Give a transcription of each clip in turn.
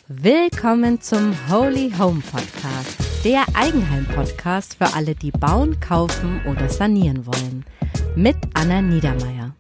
Willkommen zum Holy Home Podcast, der Eigenheim-Podcast für alle, die bauen, kaufen oder sanieren wollen. Mit Anna Niedermeier.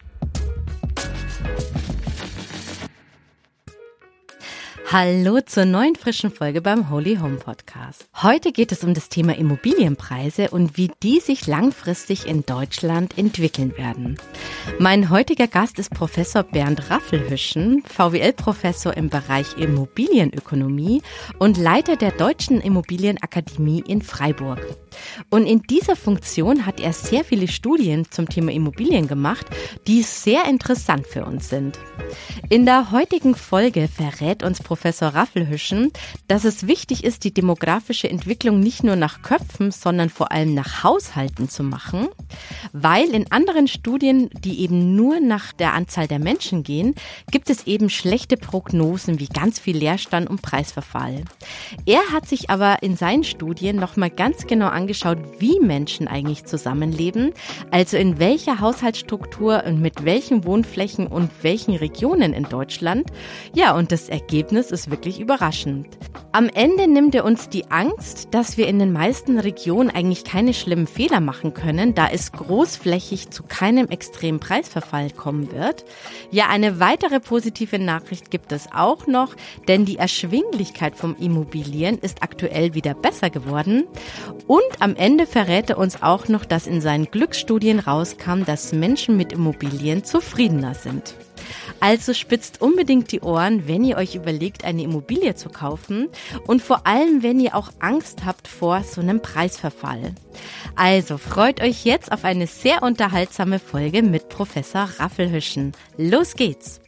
Hallo zur neuen frischen Folge beim Holy Home Podcast. Heute geht es um das Thema Immobilienpreise und wie die sich langfristig in Deutschland entwickeln werden. Mein heutiger Gast ist Professor Bernd Raffelhüschen, VWL-Professor im Bereich Immobilienökonomie und Leiter der Deutschen Immobilienakademie in Freiburg. Und in dieser Funktion hat er sehr viele Studien zum Thema Immobilien gemacht, die sehr interessant für uns sind. In der heutigen Folge verrät uns Professor Raffelhüschen, dass es wichtig ist, die demografische Entwicklung nicht nur nach Köpfen, sondern vor allem nach Haushalten zu machen, weil in anderen Studien, die eben nur nach der Anzahl der Menschen gehen, gibt es eben schlechte Prognosen wie ganz viel Leerstand und Preisverfall. Er hat sich aber in seinen Studien nochmal ganz genau angeschaut, wie Menschen eigentlich zusammenleben, also in welcher Haushaltsstruktur und mit welchen Wohnflächen und welchen Regionen in Deutschland. Ja, und das Ergebnis ist wirklich überraschend. Am Ende nimmt er uns die Angst, dass wir in den meisten Regionen eigentlich keine schlimmen Fehler machen können, da es großflächig zu keinem extremen Preisverfall kommen wird. Ja, eine weitere positive Nachricht gibt es auch noch, denn die Erschwinglichkeit von Immobilien ist aktuell wieder besser geworden. Und am Ende verrät er uns auch noch, dass in seinen Glücksstudien rauskam, dass Menschen mit Immobilien zufriedener sind. Also spitzt unbedingt die Ohren, wenn ihr euch überlegt, eine Immobilie zu kaufen und vor allem, wenn ihr auch Angst habt vor so einem Preisverfall. Also freut euch jetzt auf eine sehr unterhaltsame Folge mit Professor Raffelhüschen. Los geht's!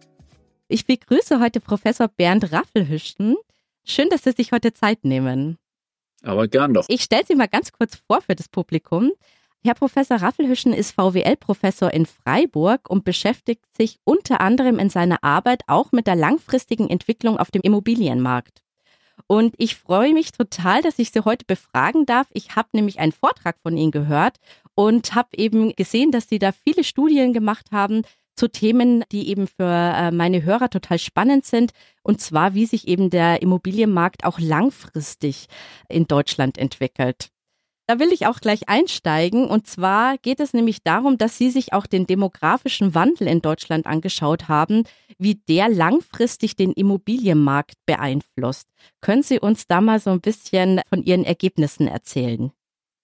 Ich begrüße heute Professor Bernd Raffelhüschen. Schön, dass Sie sich heute Zeit nehmen. Aber gern doch. Ich stelle Sie mal ganz kurz vor für das Publikum. Herr Professor Raffelhüschen ist VWL-Professor in Freiburg und beschäftigt sich unter anderem in seiner Arbeit auch mit der langfristigen Entwicklung auf dem Immobilienmarkt. Und ich freue mich total, dass ich Sie heute befragen darf. Ich habe nämlich einen Vortrag von Ihnen gehört und habe eben gesehen, dass Sie da viele Studien gemacht haben zu Themen, die eben für meine Hörer total spannend sind. Und zwar, wie sich eben der Immobilienmarkt auch langfristig in Deutschland entwickelt. Da will ich auch gleich einsteigen, und zwar geht es nämlich darum, dass Sie sich auch den demografischen Wandel in Deutschland angeschaut haben, wie der langfristig den Immobilienmarkt beeinflusst. Können Sie uns da mal so ein bisschen von Ihren Ergebnissen erzählen?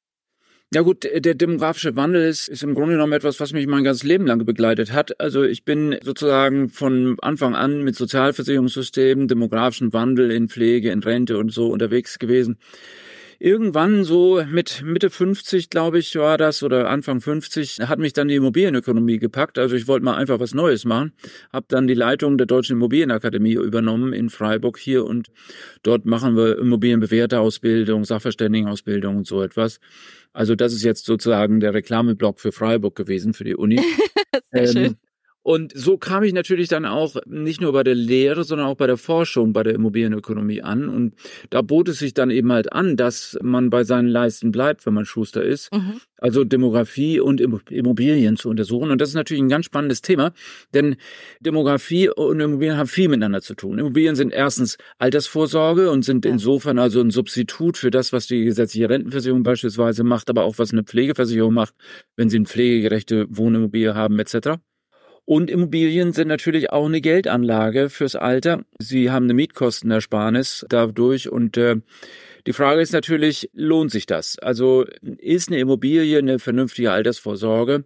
Ja gut, der demografische Wandel ist im Grunde genommen etwas, was mich mein ganzes Leben lang begleitet hat. Also ich bin sozusagen von Anfang an mit Sozialversicherungssystemen, demografischen Wandel in Pflege, in Rente und so unterwegs gewesen. Irgendwann so mit Mitte 50, glaube ich, war das, oder Anfang 50, hat mich dann die Immobilienökonomie gepackt. Also ich wollte mal einfach was Neues machen, habe dann die Leitung der Deutschen Immobilienakademie übernommen in Freiburg hier, und dort machen wir Immobilienbewerterausbildung, Sachverständigenausbildung und so etwas. Also das ist jetzt sozusagen der Reklameblock für Freiburg gewesen, für die Uni. Sehr schön. Und so kam ich natürlich dann auch nicht nur bei der Lehre, sondern auch bei der Forschung bei der Immobilienökonomie an. Und da bot es sich dann eben halt an, dass man bei seinen Leisten bleibt, wenn man Schuster ist. Mhm. Also Demografie und Immobilien zu untersuchen. Und das ist natürlich ein ganz spannendes Thema, denn Demografie und Immobilien haben viel miteinander zu tun. Immobilien sind erstens Altersvorsorge und sind insofern also ein Substitut für das, was die gesetzliche Rentenversicherung beispielsweise macht, aber auch was eine Pflegeversicherung macht, wenn sie eine pflegegerechte Wohnimmobilie haben etc. Und Immobilien sind natürlich auch eine Geldanlage fürs Alter. Sie haben eine Mietkostenersparnis dadurch, und die Frage ist natürlich, lohnt sich das? Also ist eine Immobilie eine vernünftige Altersvorsorge?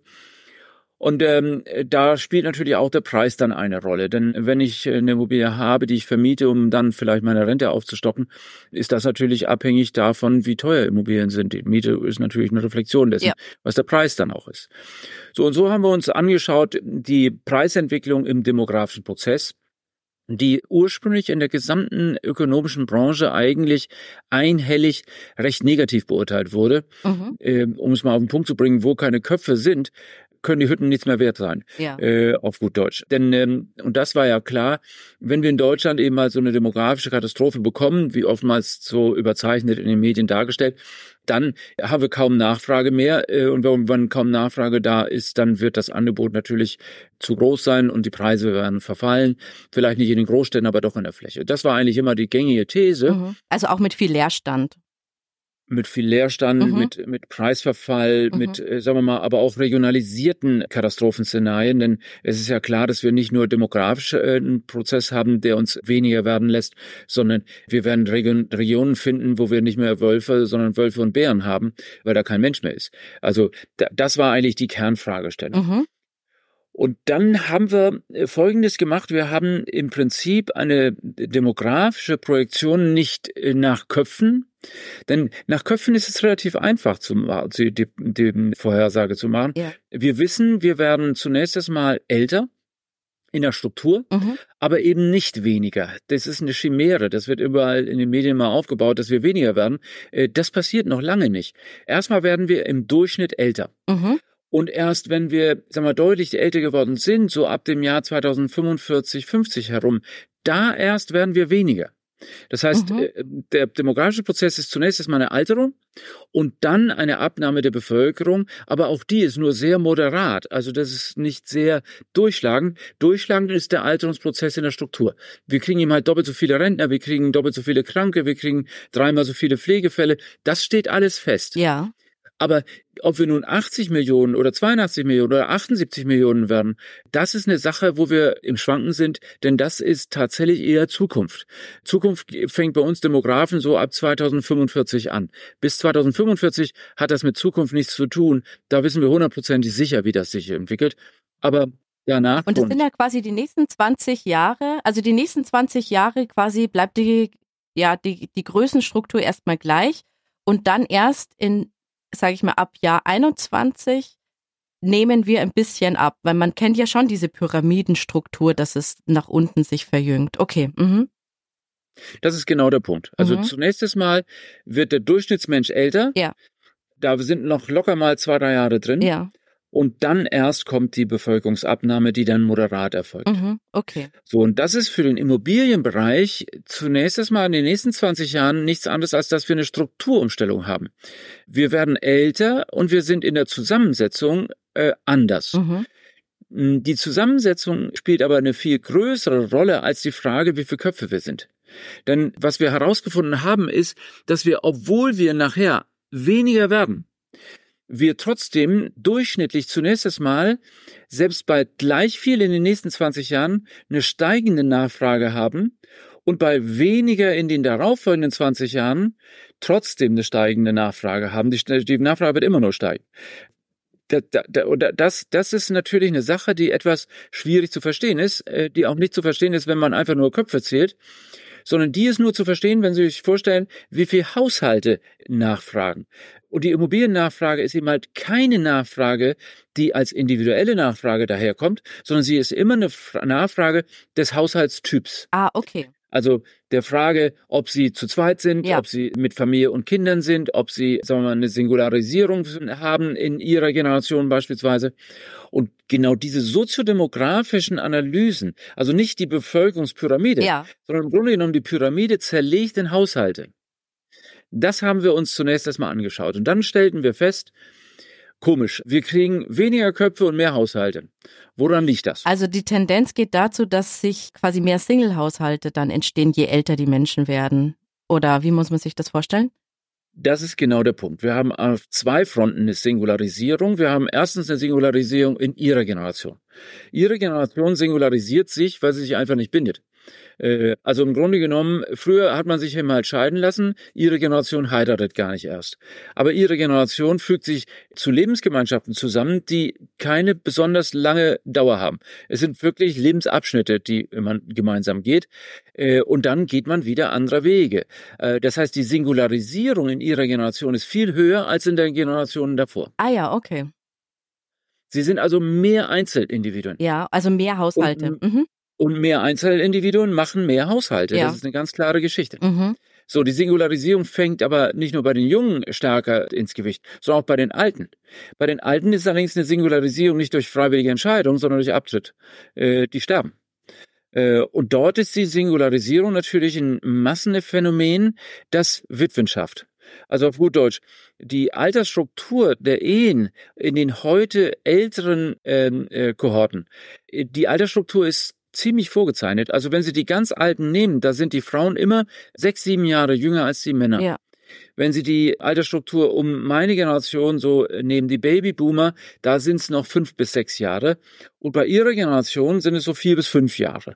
Und da spielt natürlich auch der Preis dann eine Rolle. Denn wenn ich eine Immobilie habe, die ich vermiete, um dann vielleicht meine Rente aufzustocken, ist das natürlich abhängig davon, wie teuer Immobilien sind. Die Miete ist natürlich eine Reflexion dessen, was der Preis dann auch ist. So und so haben wir uns angeschaut, die Preisentwicklung im demografischen Prozess, die ursprünglich in der gesamten ökonomischen Branche eigentlich einhellig recht negativ beurteilt wurde. Mhm. Um es mal auf den Punkt zu bringen, wo keine Köpfe sind, können die Hütten nichts mehr wert sein, auf gut Deutsch. Denn, und das war ja klar, wenn wir in Deutschland eben mal so eine demografische Katastrophe bekommen, wie oftmals so überzeichnet in den Medien dargestellt, dann haben wir kaum Nachfrage mehr. Und wenn kaum Nachfrage da ist, dann wird das Angebot natürlich zu groß sein und die Preise werden verfallen. Vielleicht nicht in den Großstädten, aber doch in der Fläche. Das war eigentlich immer die gängige These. Also auch mit viel Leerstand. Mit viel Leerstand, mit Preisverfall, mit, sagen wir mal, aber auch regionalisierten Katastrophenszenarien. Denn es ist ja klar, dass wir nicht nur demografisch einen Prozess haben, der uns weniger werden lässt, sondern wir werden Regionen finden, wo wir nicht mehr Wölfe, sondern Wölfe und Bären haben, weil da kein Mensch mehr ist. Also das war eigentlich die Kernfragestellung. Und dann haben wir Folgendes gemacht. Wir haben im Prinzip eine demografische Projektion nicht nach Köpfen, denn nach Köpfen ist es relativ einfach, die Vorhersage zu machen. Ja. Wir wissen, wir werden zunächst einmal älter in der Struktur, aber eben nicht weniger. Das ist eine Chimäre. Das wird überall in den Medien mal aufgebaut, dass wir weniger werden. Das passiert noch lange nicht. Erstmal werden wir im Durchschnitt älter. Und erst wenn wir, deutlich älter geworden sind, so ab dem Jahr 2045, 50 herum, da erst werden wir weniger. Das heißt, der demografische Prozess ist zunächst erstmal eine Alterung und dann eine Abnahme der Bevölkerung, aber auch die ist nur sehr moderat, also das ist nicht sehr durchschlagend. Durchschlagend ist der Alterungsprozess in der Struktur. Wir kriegen eben halt doppelt so viele Rentner, wir kriegen doppelt so viele Kranke, wir kriegen 3-mal so viele Pflegefälle, das steht alles fest. Ja. Aber ob wir nun 80 Millionen oder 82 Millionen oder 78 Millionen werden, das ist eine Sache, wo wir im Schwanken sind, denn das ist tatsächlich eher Zukunft. Zukunft fängt bei uns Demografen so ab 2045 an. Bis 2045 hat das mit Zukunft nichts zu tun. Da wissen wir 100% sicher, wie das sich entwickelt. Aber danach... Und das sind ja quasi die nächsten 20 Jahre, also die nächsten 20 Jahre quasi bleibt die Größenstruktur erstmal gleich und dann erst sage ich mal, ab Jahr 21 nehmen wir ein bisschen ab, weil man kennt ja schon diese Pyramidenstruktur, dass es nach unten sich verjüngt. Okay. Das ist genau der Punkt. Also zunächst einmal wird der Durchschnittsmensch älter. Ja. Da sind noch locker mal 2-3 Jahre drin. Ja. Und dann erst kommt die Bevölkerungsabnahme, die dann moderat erfolgt. Okay. So, und das ist für den Immobilienbereich zunächst erstmal in den nächsten 20 Jahren nichts anderes, als dass wir eine Strukturumstellung haben. Wir werden älter und wir sind in der Zusammensetzung anders. Die Zusammensetzung spielt aber eine viel größere Rolle als die Frage, wie viele Köpfe wir sind. Denn was wir herausgefunden haben, ist, dass wir, obwohl wir nachher weniger werden, wir trotzdem durchschnittlich zunächst einmal, selbst bei gleich viel in den nächsten 20 Jahren, eine steigende Nachfrage haben und bei weniger in den darauffolgenden 20 Jahren trotzdem eine steigende Nachfrage haben. Die Nachfrage wird immer nur steigen. Das ist natürlich eine Sache, die etwas schwierig zu verstehen ist, die auch nicht zu verstehen ist, wenn man einfach nur Köpfe zählt, sondern die ist nur zu verstehen, wenn Sie sich vorstellen, wie viele Haushalte nachfragen. Und die Immobiliennachfrage ist eben halt keine Nachfrage, die als individuelle Nachfrage daherkommt, sondern sie ist immer eine Nachfrage des Haushaltstyps. Okay. Also der Frage, ob Sie zu zweit sind, ob Sie mit Familie und Kindern sind, ob Sie, sagen wir mal, eine Singularisierung haben in Ihrer Generation beispielsweise. Und genau diese soziodemografischen Analysen, also nicht die Bevölkerungspyramide, sondern im Grunde genommen die Pyramide zerlegt in Haushalte. Das haben wir uns zunächst erstmal angeschaut. Und dann stellten wir fest, komisch, wir kriegen weniger Köpfe und mehr Haushalte. Woran liegt das? Also die Tendenz geht dazu, dass sich quasi mehr Single-Haushalte dann entstehen, je älter die Menschen werden. Oder wie muss man sich das vorstellen? Das ist genau der Punkt. Wir haben auf 2 Fronten eine Singularisierung. Wir haben erstens eine Singularisierung in Ihrer Generation. Ihre Generation singularisiert sich, weil sie sich einfach nicht bindet. Also im Grunde genommen, früher hat man sich immer halt scheiden lassen, Ihre Generation heiratet gar nicht erst. Aber Ihre Generation fügt sich zu Lebensgemeinschaften zusammen, die keine besonders lange Dauer haben. Es sind wirklich Lebensabschnitte, die man gemeinsam geht, und dann geht man wieder anderer Wege. Das heißt, die Singularisierung in Ihrer Generation ist viel höher als in der Generation davor. Ah ja, okay. Sie sind also mehr Einzelindividuen. Ja, also mehr Haushalte. Und mehr Einzelindividuen machen mehr Haushalte. Ja. Das ist eine ganz klare Geschichte. So, die Singularisierung fängt aber nicht nur bei den Jungen stärker ins Gewicht, sondern auch bei den Alten. Bei den Alten ist allerdings eine Singularisierung nicht durch freiwillige Entscheidung, sondern durch Abtritt. Die sterben. Und dort ist die Singularisierung natürlich ein Massenphänomen, das Witwen schafft. Also auf gut Deutsch, die Altersstruktur der Ehen in den heute älteren Kohorten, die Altersstruktur ist ziemlich vorgezeichnet. Also wenn Sie die ganz Alten nehmen, da sind die Frauen immer 6, 7 Jahre jünger als die Männer. Ja. Wenn Sie die Altersstruktur um meine Generation so nehmen, die Babyboomer, da sind es noch 5 bis 6 Jahre. Und bei Ihrer Generation sind es so 4 bis 5 Jahre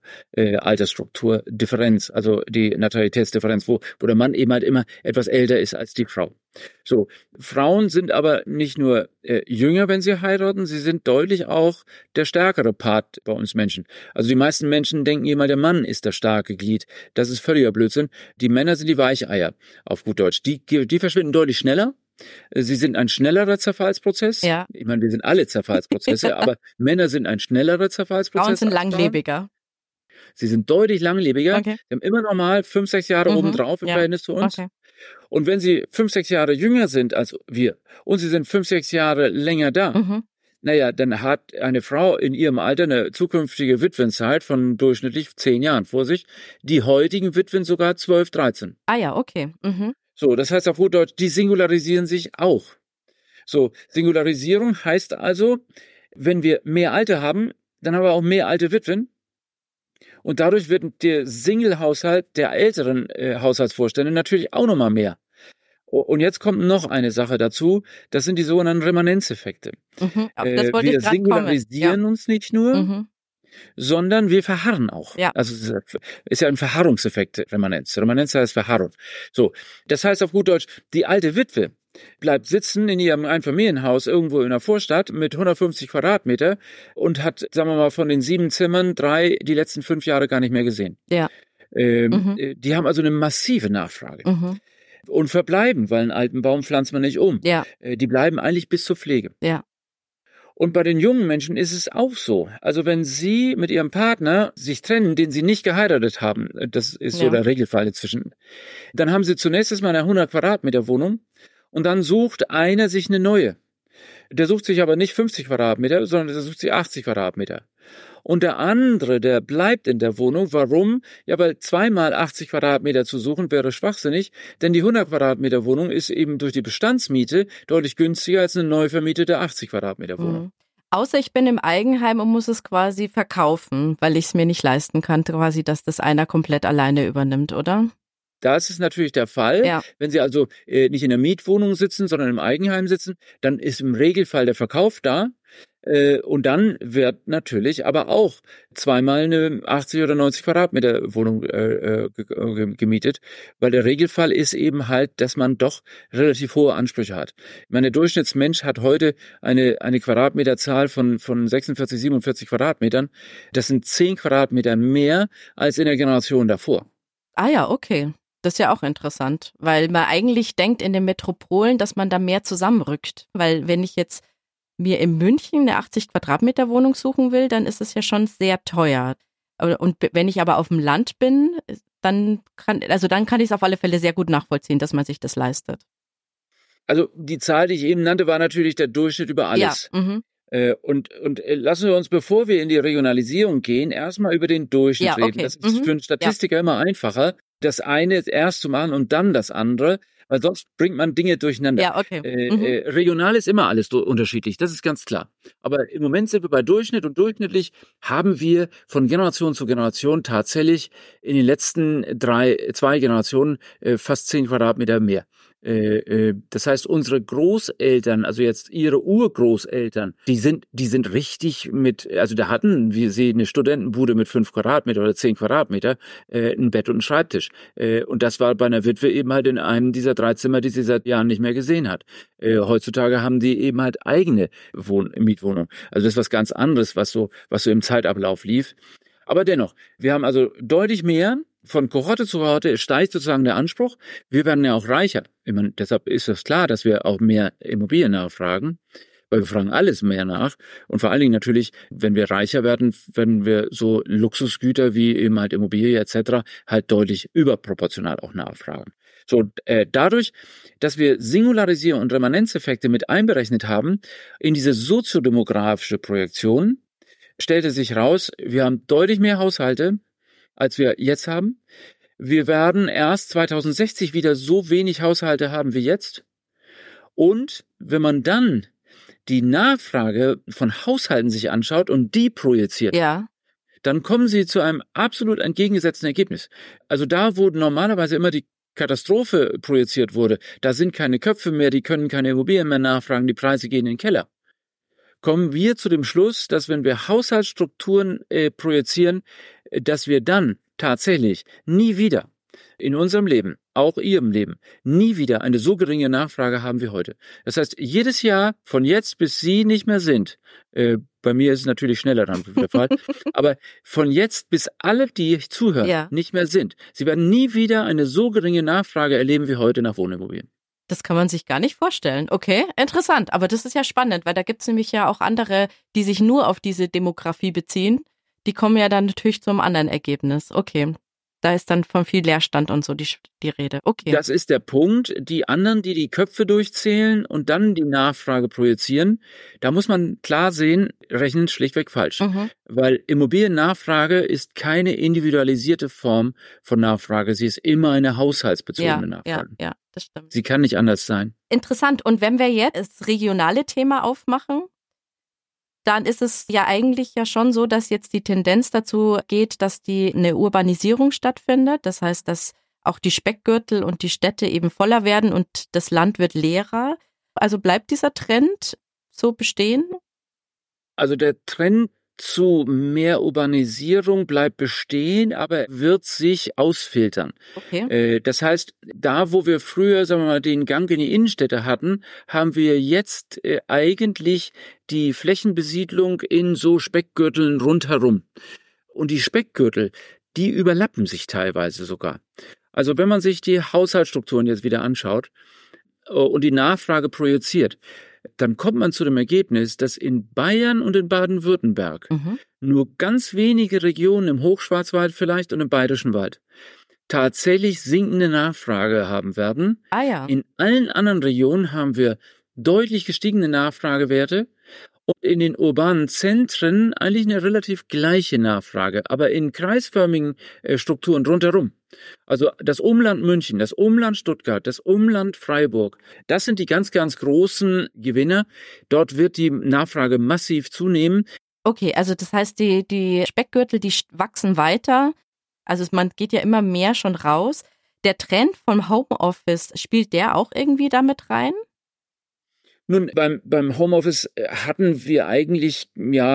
Altersstrukturdifferenz, also die Natalitätsdifferenz, wo der Mann eben halt immer etwas älter ist als die Frau. So, Frauen sind aber nicht nur jünger, wenn sie heiraten, sie sind deutlich auch der stärkere Part bei uns Menschen. Also die meisten Menschen denken immer, der Mann ist das starke Glied. Das ist völliger Blödsinn. Die Männer sind die Weicheier, auf gut Deutsch. Die verschwinden deutlich schneller. Sie sind ein schnellerer Zerfallsprozess. Ja. Ich meine, wir sind alle Zerfallsprozesse, aber Männer sind ein schnellerer Zerfallsprozess. Frauen sind langlebiger. Sie sind deutlich langlebiger. Okay. Sie haben immer normal 5, 6 Jahre obendrauf im Verhältnis zu uns. Okay. Und wenn Sie 5, 6 Jahre jünger sind als wir und Sie sind 5, 6 Jahre länger da, naja, dann hat eine Frau in ihrem Alter eine zukünftige Witwenzeit von durchschnittlich 10 Jahren vor sich. Die heutigen Witwen sogar 12, 13. Ah ja, okay. So, das heißt auf gut Deutsch, die singularisieren sich auch. So, Singularisierung heißt also, wenn wir mehr Alte haben, dann haben wir auch mehr alte Witwen. Und dadurch wird der Single-Haushalt der älteren Haushaltsvorstände natürlich auch nochmal mehr. Und jetzt kommt noch eine Sache dazu, das sind die sogenannten Remanenzeffekte. Wir singularisieren uns nicht nur, sondern wir verharren auch. Ja. Also es ist ja ein Verharrungseffekt, Remanenz. Remanenz heißt Verharrung. So, das heißt auf gut Deutsch, die alte Witwe bleibt sitzen in ihrem Einfamilienhaus irgendwo in der Vorstadt mit 150 Quadratmeter und hat, sagen wir mal, von den 7 Zimmern 3 die letzten 5 Jahre gar nicht mehr gesehen. Ja. Die haben also eine massive Nachfrage. Und verbleiben, weil einen alten Baum pflanzt man nicht um. Ja. Die bleiben eigentlich bis zur Pflege. Ja. Und bei den jungen Menschen ist es auch so. Also wenn Sie mit Ihrem Partner sich trennen, den Sie nicht geheiratet haben, das ist so der Regelfall inzwischen, dann haben Sie zunächst erstmal eine 100 Quadratmeter Wohnung und dann sucht einer sich eine neue. Der sucht sich aber nicht 50 Quadratmeter, sondern der sucht sich 80 Quadratmeter. Und der andere, der bleibt in der Wohnung. Warum? Ja, weil 2-mal 80 Quadratmeter zu suchen wäre schwachsinnig, denn die 100 Quadratmeter Wohnung ist eben durch die Bestandsmiete deutlich günstiger als eine neu vermietete 80 Quadratmeter Wohnung. Außer ich bin im Eigenheim und muss es quasi verkaufen, weil ich es mir nicht leisten kann, quasi, dass das einer komplett alleine übernimmt, oder? Das ist natürlich der Fall. Ja. Wenn Sie also nicht in der Mietwohnung sitzen, sondern im Eigenheim sitzen, dann ist im Regelfall der Verkauf da. Und dann wird natürlich aber auch 2-mal eine 80 oder 90 Quadratmeter Wohnung gemietet, weil der Regelfall ist eben halt, dass man doch relativ hohe Ansprüche hat. Ich meine, der Durchschnittsmensch hat heute eine Quadratmeterzahl von 46, 47 Quadratmetern. Das sind 10 Quadratmeter mehr als in der Generation davor. Ah ja, okay. Das ist ja auch interessant, weil man eigentlich denkt in den Metropolen, dass man da mehr zusammenrückt. Weil wenn ich jetzt mir in München eine 80 Quadratmeter Wohnung suchen will, dann ist es ja schon sehr teuer. Und wenn ich aber auf dem Land bin, dann kann ich es auf alle Fälle sehr gut nachvollziehen, dass man sich das leistet. Also die Zahl, die ich eben nannte, war natürlich der Durchschnitt über alles. Ja, und lassen wir uns, bevor wir in die Regionalisierung gehen, erstmal über den Durchschnitt reden. Das ist für einen Statistiker immer einfacher, das eine erst zu machen und dann das andere, weil sonst bringt man Dinge durcheinander. Ja, okay. Regional ist immer alles unterschiedlich, das ist ganz klar. Aber im Moment sind wir bei Durchschnitt und durchschnittlich haben wir von Generation zu Generation tatsächlich in den letzten 2 Generationen fast 10 Quadratmeter mehr. Das heißt, unsere Großeltern, also jetzt ihre Urgroßeltern, die sind richtig da hatten sie eine Studentenbude mit 5 Quadratmeter oder 10 Quadratmeter, ein Bett und ein Schreibtisch. Und das war bei einer Witwe eben halt in einem dieser 3 Zimmer, die sie seit Jahren nicht mehr gesehen hat. Heutzutage haben die eben halt eigene Mietwohnungen. Also das ist was ganz anderes, was so im Zeitablauf lief. Aber dennoch, wir haben also deutlich mehr. Von Kohorte zu Kohorte steigt sozusagen der Anspruch. Wir werden ja auch reicher. Ich meine, deshalb ist es klar, dass wir auch mehr Immobilien nachfragen, weil wir fragen alles mehr nach. Und vor allen Dingen natürlich, wenn wir reicher werden, werden wir so Luxusgüter wie eben halt Immobilie etc. halt deutlich überproportional auch nachfragen. So, dadurch, dass wir Singularisierung und Remanenzeffekte mit einberechnet haben in diese soziodemografische Projektion, stellte sich raus, wir haben deutlich mehr Haushalte, als wir jetzt haben. Wir werden erst 2060 wieder so wenig Haushalte haben wie jetzt. Und wenn man dann die Nachfrage von Haushalten sich anschaut und die projiziert, dann kommen sie zu einem absolut entgegengesetzten Ergebnis. Also da, wo normalerweise immer die Katastrophe projiziert wurde, da sind keine Köpfe mehr, die können keine Immobilien mehr nachfragen, die Preise gehen in den Keller. Kommen wir zu dem Schluss, dass wenn wir Haushaltsstrukturen projizieren, dass wir dann tatsächlich nie wieder in unserem Leben, auch Ihrem Leben, nie wieder eine so geringe Nachfrage haben wie heute. Das heißt, jedes Jahr von jetzt bis Sie nicht mehr sind, bei mir ist es natürlich schneller dann der Fall, aber von jetzt bis alle, die zuhören, nicht mehr sind. Sie werden nie wieder eine so geringe Nachfrage erleben wie heute nach Wohnimmobilien. Das kann man sich gar nicht vorstellen. Okay, interessant. Aber das ist ja spannend, weil da gibt es nämlich ja auch andere, die sich nur auf diese Demografie beziehen. Die kommen ja dann natürlich zu einem anderen Ergebnis. Okay, da ist dann von viel Leerstand und so die Rede. Okay. Das ist der Punkt. Die anderen, die die Köpfe durchzählen und dann die Nachfrage projizieren, da muss man klar sehen, rechnen schlichtweg falsch. Weil Immobiliennachfrage ist keine individualisierte Form von Nachfrage. Sie ist immer eine haushaltsbezogene Nachfrage. Ja, das stimmt. Sie kann nicht anders sein. Interessant. Und wenn wir jetzt das regionale Thema aufmachen, dann ist es ja eigentlich ja schon so, dass jetzt die Tendenz dazu geht, dass eine Urbanisierung stattfindet. Das heißt, dass auch die Speckgürtel und die Städte eben voller werden und das Land wird leerer. Also bleibt dieser Trend so bestehen? Also der Trend zu mehr Urbanisierung bleibt bestehen, aber wird sich ausfiltern. Okay. Das heißt, da wo wir früher, sagen wir mal, den Gang in die Innenstädte hatten, haben wir jetzt eigentlich die Flächenbesiedlung in so Speckgürteln rundherum. Und die Speckgürtel, die überlappen sich teilweise sogar. Also wenn man sich die Haushaltsstrukturen jetzt wieder anschaut und die Nachfrage projiziert, dann kommt man zu dem Ergebnis, dass in Bayern und in Baden-Württemberg nur ganz wenige Regionen im Hochschwarzwald vielleicht und im Bayerischen Wald tatsächlich sinkende Nachfrage haben werden. In allen anderen Regionen haben wir deutlich gestiegene Nachfragewerte und in den urbanen Zentren eigentlich eine relativ gleiche Nachfrage, aber in kreisförmigen Strukturen rundherum. Also das Umland München, das Umland Stuttgart, das Umland Freiburg, das sind die ganz, ganz großen Gewinner. Dort wird die Nachfrage massiv zunehmen. Okay, also das heißt, die Speckgürtel, die wachsen weiter. Also man geht ja immer mehr schon raus. Der Trend vom Homeoffice, spielt der auch irgendwie damit rein? Nun, beim Homeoffice hatten wir eigentlich,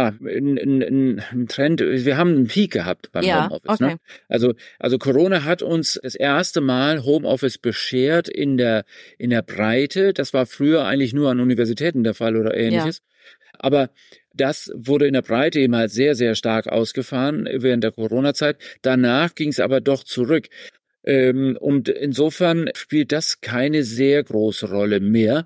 einen Trend, wir haben einen Peak gehabt beim Homeoffice. Okay. Ne? Also Corona hat uns das erste Mal Homeoffice beschert in der Breite. Das war früher eigentlich nur an Universitäten der Fall oder Ähnliches. Aber das wurde in der Breite eben halt sehr, sehr stark ausgefahren während der Corona-Zeit. Danach ging es aber doch zurück. Und insofern spielt das keine sehr große Rolle mehr.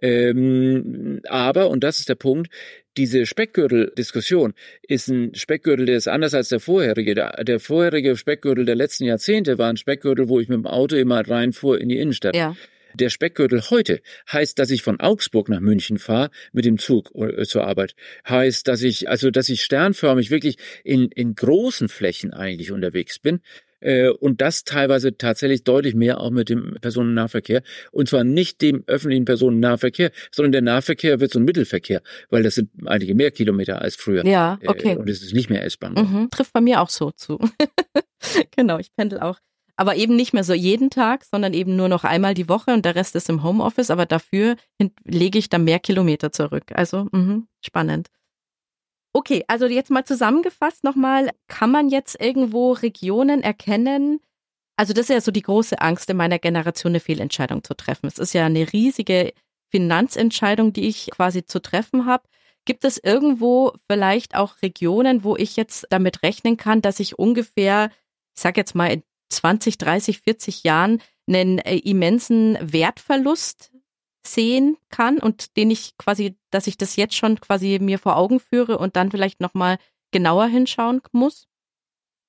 Aber, und das ist der Punkt, diese Speckgürtel-Diskussion ist ein Speckgürtel, der ist anders als der vorherige. Der vorherige Speckgürtel der letzten Jahrzehnte war ein Speckgürtel, wo ich mit dem Auto immer reinfuhr in die Innenstadt. Ja. Der Speckgürtel heute heißt, dass ich von Augsburg nach München fahre mit dem Zug zur Arbeit. Heißt, dass ich sternförmig wirklich in großen Flächen eigentlich unterwegs bin. Und das teilweise tatsächlich deutlich mehr auch mit dem Personennahverkehr. Und zwar nicht dem öffentlichen Personennahverkehr, sondern der Nahverkehr wird so ein Mittelverkehr, weil das sind einige mehr Kilometer als früher. Ja, okay. Und es ist nicht mehr S-Bahn. Trifft bei mir auch so zu. Genau, ich pendel auch. Aber eben nicht mehr so jeden Tag, sondern eben nur noch einmal die Woche und der Rest ist im Homeoffice. Aber dafür lege ich dann mehr Kilometer zurück. Also spannend. Okay, also jetzt mal zusammengefasst nochmal, kann man jetzt irgendwo Regionen erkennen? Also das ist ja so die große Angst in meiner Generation, eine Fehlentscheidung zu treffen. Es ist ja eine riesige Finanzentscheidung, die ich quasi zu treffen habe. Gibt es irgendwo vielleicht auch Regionen, wo ich jetzt damit rechnen kann, dass ich ungefähr, ich sage jetzt mal in 20, 30, 40 Jahren einen immensen Wertverlust sehen kann und dass ich das jetzt schon quasi mir vor Augen führe und dann vielleicht nochmal genauer hinschauen muss?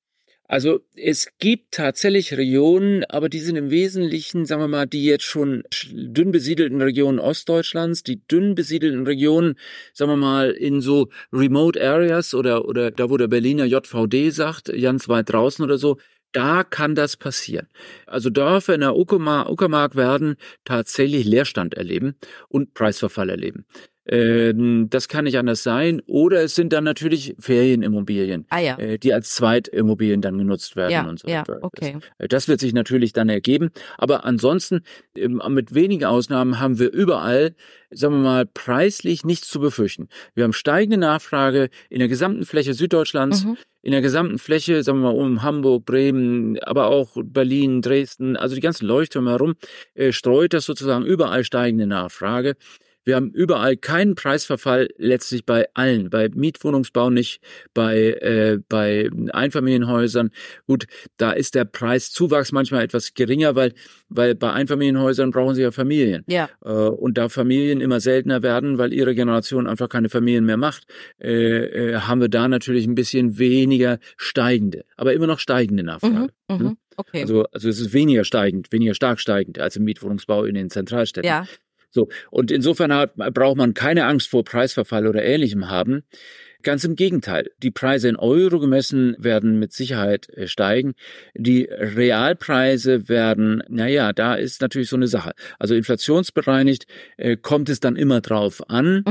Also es gibt tatsächlich Regionen, aber die sind im Wesentlichen, sagen wir mal, die jetzt schon dünn besiedelten Regionen Ostdeutschlands, die dünn besiedelten Regionen, sagen wir mal, in so Remote Areas oder da, wo der Berliner JVD sagt, ganz weit draußen oder so, da kann das passieren. Also Dörfer in der Uckermark werden tatsächlich Leerstand erleben und Preisverfall erleben. Das kann nicht anders sein. Oder es sind dann natürlich Ferienimmobilien, die als Zweitimmobilien dann genutzt werden und so weiter. Okay. Das wird sich natürlich dann ergeben. Aber ansonsten, mit wenigen Ausnahmen, haben wir überall, sagen wir mal, preislich nichts zu befürchten. Wir haben steigende Nachfrage in der gesamten Fläche Süddeutschlands, in der gesamten Fläche, sagen wir mal, um Hamburg, Bremen, aber auch Berlin, Dresden, also die ganzen Leuchttürme herum, streut das sozusagen überall steigende Nachfrage. Wir haben überall keinen Preisverfall, letztlich bei allen, bei Mietwohnungsbau nicht, bei Einfamilienhäusern. Gut, da ist der Preiszuwachs manchmal etwas geringer, weil bei Einfamilienhäusern brauchen sie ja Familien. Ja. Und da Familien immer seltener werden, weil ihre Generation einfach keine Familien mehr macht, haben wir da natürlich ein bisschen weniger steigende, aber immer noch steigende Nachfrage. Okay. Also es ist weniger stark steigend als im Mietwohnungsbau in den Zentralstädten. Ja. So, und insofern braucht man keine Angst vor Preisverfall oder Ähnlichem haben. Ganz im Gegenteil. Die Preise in Euro gemessen werden mit Sicherheit steigen. Die Realpreise werden, da ist natürlich so eine Sache. Also inflationsbereinigt kommt es dann immer drauf an.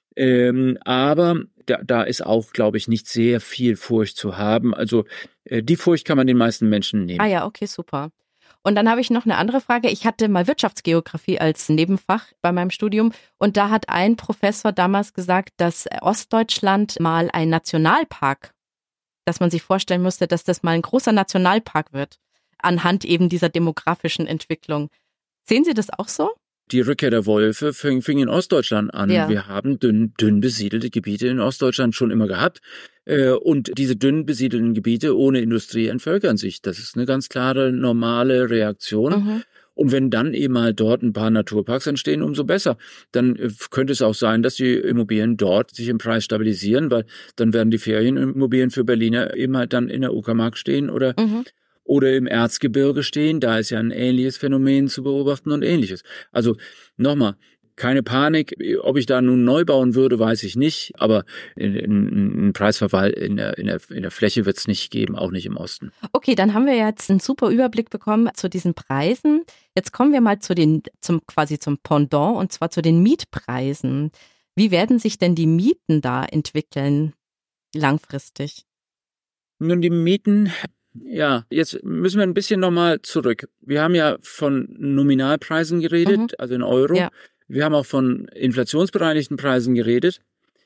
Aber da ist auch, glaube ich, nicht sehr viel Furcht zu haben. Also die Furcht kann man den meisten Menschen nehmen. Ah ja, okay, super. Und dann habe ich noch eine andere Frage. Ich hatte mal Wirtschaftsgeografie als Nebenfach bei meinem Studium und da hat ein Professor damals gesagt, dass Ostdeutschland mal ein Nationalpark, dass man sich vorstellen musste, dass das mal ein großer Nationalpark wird, anhand eben dieser demografischen Entwicklung. Sehen Sie das auch so? Die Rückkehr der Wölfe fing in Ostdeutschland an. Ja. Wir haben dünn besiedelte Gebiete in Ostdeutschland schon immer gehabt. Und diese dünn besiedelten Gebiete ohne Industrie entvölkern sich. Das ist eine ganz klare, normale Reaktion. Und wenn dann eben mal dort ein paar Naturparks entstehen, umso besser. Dann könnte es auch sein, dass die Immobilien dort sich im Preis stabilisieren, weil dann werden die Ferienimmobilien für Berliner eben halt dann in der Uckermark stehen oder im Erzgebirge stehen. Da ist ja ein ähnliches Phänomen zu beobachten und Ähnliches. Also nochmal, keine Panik. Ob ich da nun neu bauen würde, weiß ich nicht. Aber einen Preisverfall in der Fläche wird es nicht geben, auch nicht im Osten. Okay, dann haben wir jetzt einen super Überblick bekommen zu diesen Preisen. Jetzt kommen wir mal zum Pendant, und zwar zu den Mietpreisen. Wie werden sich denn die Mieten da entwickeln langfristig? Nun, die Mieten. Ja, jetzt müssen wir ein bisschen nochmal zurück. Wir haben ja von Nominalpreisen geredet, also in Euro. Ja. Wir haben auch von inflationsbereinigten Preisen geredet.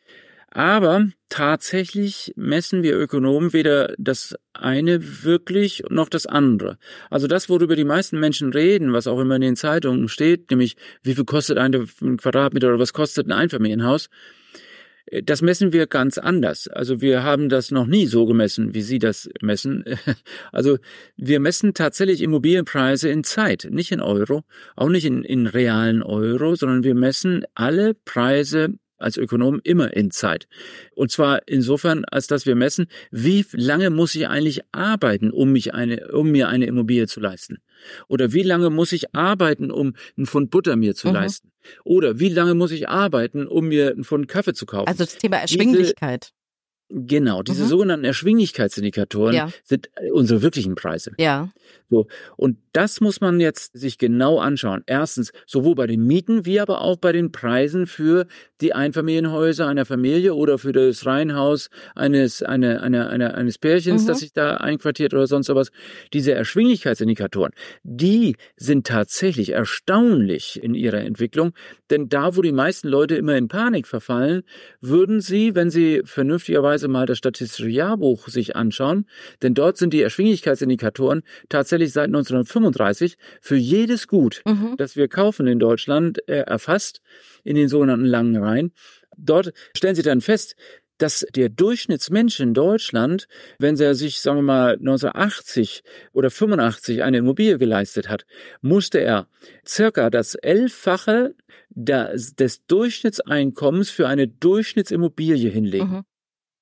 Aber tatsächlich messen wir Ökonomen weder das eine wirklich noch das andere. Also das, worüber die meisten Menschen reden, was auch immer in den Zeitungen steht, nämlich wie viel kostet ein Quadratmeter oder was kostet ein Einfamilienhaus, das messen wir ganz anders. Also wir haben das noch nie so gemessen, wie Sie das messen. Also wir messen tatsächlich Immobilienpreise in Zeit, nicht in Euro, auch nicht in realen Euro, sondern wir messen alle Preise als Ökonom immer in Zeit. Und zwar insofern, als dass wir messen, wie lange muss ich eigentlich arbeiten, um mir eine Immobilie zu leisten? Oder wie lange muss ich arbeiten, um einen Pfund Butter mir zu leisten? Oder wie lange muss ich arbeiten, um mir einen Pfund Kaffee zu kaufen? Also das Thema Erschwinglichkeit. Diese sogenannten Erschwinglichkeitsindikatoren sind unsere wirklichen Preise. Ja. So. Und das muss man jetzt sich genau anschauen. Erstens, sowohl bei den Mieten, wie aber auch bei den Preisen für die Einfamilienhäuser einer Familie oder für das Reihenhaus eines Pärchens, das sich da einquartiert oder sonst sowas. Diese Erschwinglichkeitsindikatoren, die sind tatsächlich erstaunlich in ihrer Entwicklung. Denn da, wo die meisten Leute immer in Panik verfallen, würden sie, wenn sie vernünftigerweise mal das Statistische Jahrbuch sich anschauen, denn dort sind die Erschwinglichkeitsindikatoren tatsächlich seit 1935 für jedes Gut, das wir kaufen in Deutschland, erfasst in den sogenannten langen Reihen. Dort stellen Sie dann fest, dass der Durchschnittsmensch in Deutschland, wenn er sich, sagen wir mal, 1980 oder 85 eine Immobilie geleistet hat, musste er circa das 11-fache des Durchschnittseinkommens für eine Durchschnittsimmobilie hinlegen.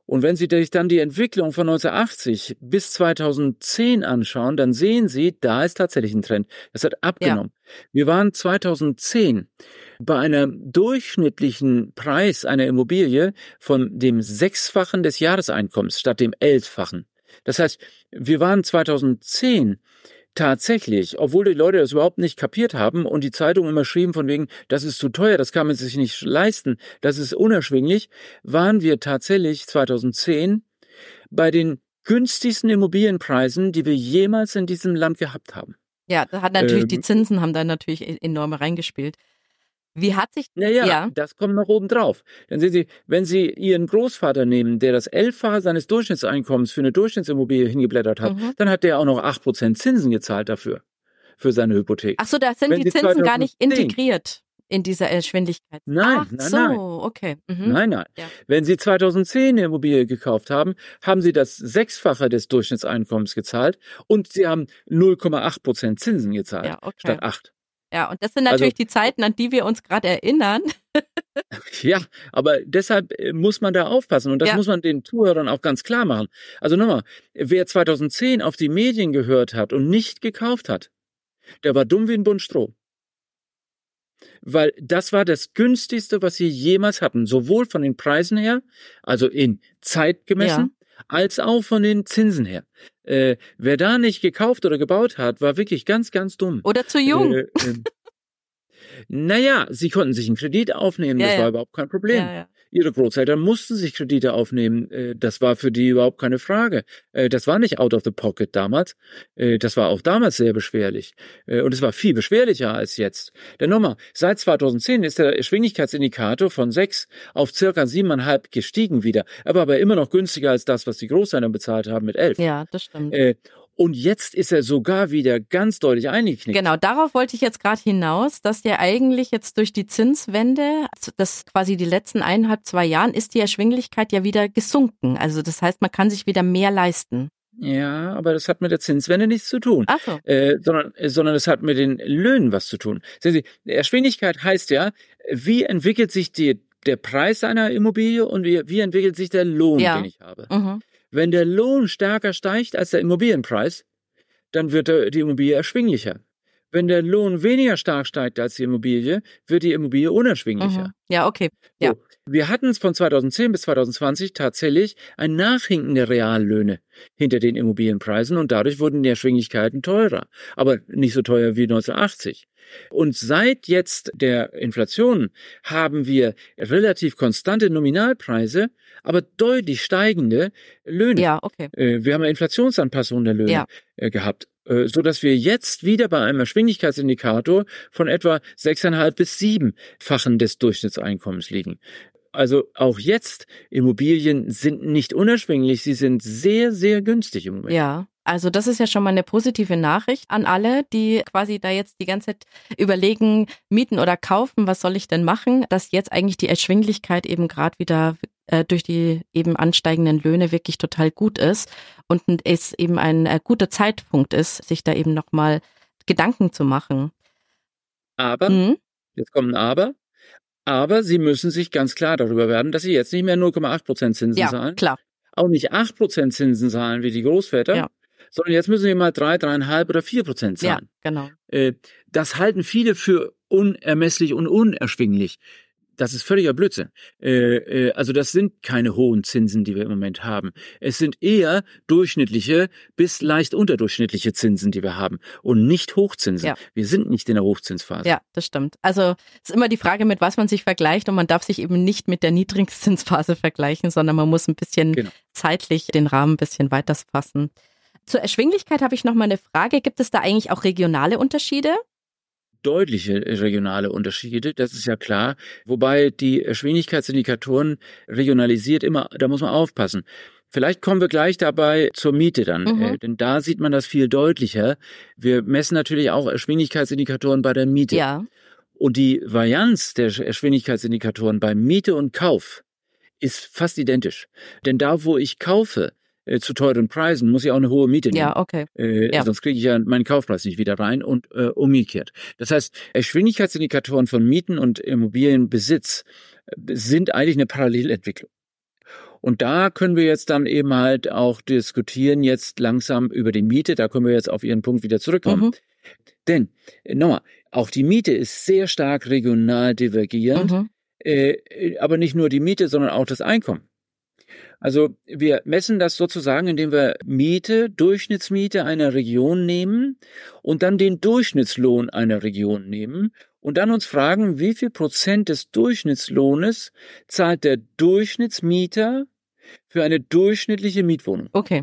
Und wenn Sie sich dann die Entwicklung von 1980 bis 2010 anschauen, dann sehen Sie, da ist tatsächlich ein Trend. Das hat abgenommen. Ja. Wir waren 2010 bei einem durchschnittlichen Preis einer Immobilie von dem 6-fachen des Jahreseinkommens statt dem 11-fachen. Das heißt, wir waren 2010 tatsächlich, obwohl die Leute das überhaupt nicht kapiert haben und die Zeitungen immer schrieben von wegen, das ist zu teuer, das kann man sich nicht leisten, das ist unerschwinglich, waren wir tatsächlich 2010 bei den günstigsten Immobilienpreisen, die wir jemals in diesem Land gehabt haben. Ja, da hat natürlich die Zinsen haben da natürlich enorm reingespielt. Wie hat sich... Ja, das kommt noch oben drauf. Dann sehen Sie, wenn Sie Ihren Großvater nehmen, der das 11-fache seines Durchschnittseinkommens für eine Durchschnittsimmobilie hingeblättert hat, dann hat der auch noch 8% Zinsen gezahlt dafür, für seine Hypothek. Ach so, da sind die Zinsen gar nicht integriert in dieser Erschwinglichkeit. Nein. Okay. Nein. Ja. Wenn Sie 2010 eine Immobilie gekauft haben, haben Sie das 6-fache des Durchschnittseinkommens gezahlt und Sie haben 0,8% Zinsen gezahlt, statt 8. Ja, und das sind natürlich die Zeiten, an die wir uns gerade erinnern. Ja, aber deshalb muss man da aufpassen und das muss man den Zuhörern auch ganz klar machen. Also nochmal, wer 2010 auf die Medien gehört hat und nicht gekauft hat, der war dumm wie ein Bund Stroh. Weil das war das günstigste, was sie jemals hatten, sowohl von den Preisen her, also in Zeit gemessen, als auch von den Zinsen her. Wer da nicht gekauft oder gebaut hat, war wirklich ganz, ganz dumm. Oder zu jung. Naja, sie konnten sich einen Kredit aufnehmen, das war überhaupt kein Problem. Ja. Ihre Großeltern mussten sich Kredite aufnehmen, das war für die überhaupt keine Frage. Das war nicht out of the pocket damals, das war auch damals sehr beschwerlich. Und es war viel beschwerlicher als jetzt. Denn nochmal, seit 2010 ist der Geschwindigkeitsindikator von 6 auf circa 7,5 gestiegen wieder, aber immer noch günstiger als das, was die Großeltern bezahlt haben mit 11. Ja, das stimmt. Und jetzt ist er sogar wieder ganz deutlich eingeknickt. Genau, darauf wollte ich jetzt gerade hinaus, dass ja eigentlich jetzt durch die Zinswende, das quasi die letzten 2 Jahren, ist die Erschwinglichkeit ja wieder gesunken. Also das heißt, man kann sich wieder mehr leisten. Ja, aber das hat mit der Zinswende nichts zu tun. Ach so. Sondern es hat mit den Löhnen was zu tun. Sehen Sie, Erschwinglichkeit heißt ja, wie entwickelt sich der Preis einer Immobilie und wie entwickelt sich der Lohn, den ich habe. Mhm. Wenn der Lohn stärker steigt als der Immobilienpreis, dann wird die Immobilie erschwinglicher. Wenn der Lohn weniger stark steigt als die Immobilie, wird die Immobilie unerschwinglicher. Ja, okay. Ja. So, wir hatten von 2010 bis 2020 tatsächlich ein Nachhinken der Reallöhne hinter den Immobilienpreisen und dadurch wurden die Erschwinglichkeiten teurer, aber nicht so teuer wie 1980. Und seit jetzt der Inflation haben wir relativ konstante Nominalpreise, aber deutlich steigende Löhne. Ja, okay. Wir haben eine Inflationsanpassung der Löhne gehabt, so dass wir jetzt wieder bei einem Erschwinglichkeitsindikator von etwa 6,5 bis 7-fachen des Durchschnittseinkommens liegen. Also auch jetzt, Immobilien sind nicht unerschwinglich, sie sind sehr, sehr günstig im Moment. Ja, also das ist ja schon mal eine positive Nachricht an alle, die quasi da jetzt die ganze Zeit überlegen, mieten oder kaufen, was soll ich denn machen, dass jetzt eigentlich die Erschwinglichkeit eben gerade wieder durch die eben ansteigenden Löhne wirklich total gut ist und es eben ein guter Zeitpunkt ist, sich da eben nochmal Gedanken zu machen. Aber, jetzt kommt ein aber Sie müssen sich ganz klar darüber werden, dass Sie jetzt nicht mehr 0,8% Zinsen zahlen. Ja, klar. Auch nicht 8% Zinsen zahlen wie die Großväter, sondern jetzt müssen Sie mal 3, 3,5 oder 4% zahlen. Ja, genau. Das halten viele für unermesslich und unerschwinglich. Das ist völliger Blödsinn. Also das sind keine hohen Zinsen, die wir im Moment haben. Es sind eher durchschnittliche bis leicht unterdurchschnittliche Zinsen, die wir haben und nicht Hochzinsen. Ja. Wir sind nicht in der Hochzinsphase. Ja, das stimmt. Also es ist immer die Frage, mit was man sich vergleicht und man darf sich eben nicht mit der Niedrigzinsphase vergleichen, sondern man muss ein bisschen zeitlich den Rahmen ein bisschen weiter fassen. Zur Erschwinglichkeit habe ich noch mal eine Frage. Gibt es da eigentlich auch regionale Unterschiede? Deutliche regionale Unterschiede, das ist ja klar. Wobei die Geschwindigkeitsindikatoren regionalisiert immer, da muss man aufpassen. Vielleicht kommen wir gleich dabei zur Miete dann, denn da sieht man das viel deutlicher. Wir messen natürlich auch Geschwindigkeitsindikatoren bei der Miete. Ja. Und die Varianz der Geschwindigkeitsindikatoren bei Miete und Kauf ist fast identisch. Denn da, wo ich kaufe, zu teuren Preisen, muss ich auch eine hohe Miete nehmen. Ja, okay. Sonst kriege ich ja meinen Kaufpreis nicht wieder rein und umgekehrt. Das heißt, Geschwindigkeitsindikatoren von Mieten und Immobilienbesitz sind eigentlich eine Parallelentwicklung. Und da können wir jetzt dann eben halt auch diskutieren, jetzt langsam über die Miete. Da können wir jetzt auf Ihren Punkt wieder zurückkommen. Denn, nochmal, auch die Miete ist sehr stark regional divergierend. Aber nicht nur die Miete, sondern auch das Einkommen. Also wir messen das sozusagen, indem wir Durchschnittsmiete einer Region nehmen und dann den Durchschnittslohn einer Region nehmen und dann uns fragen, wie viel Prozent des Durchschnittslohnes zahlt der Durchschnittsmieter für eine durchschnittliche Mietwohnung. Okay.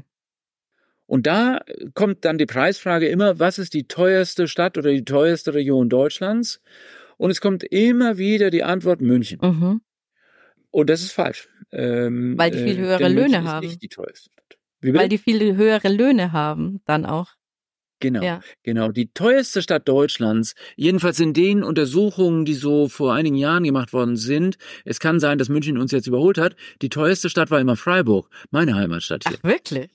Und da kommt dann die Preisfrage immer, was ist die teuerste Stadt oder die teuerste Region Deutschlands? Und es kommt immer wieder die Antwort München. Und das ist falsch. Weil die viel höhere Löhne haben. Nicht die teuerste Stadt. Weil die viel höhere Löhne haben, dann auch. Genau. Die teuerste Stadt Deutschlands, jedenfalls in den Untersuchungen, die so vor einigen Jahren gemacht worden sind, es kann sein, dass München uns jetzt überholt hat, die teuerste Stadt war immer Freiburg, meine Heimatstadt hier. Ach, wirklich?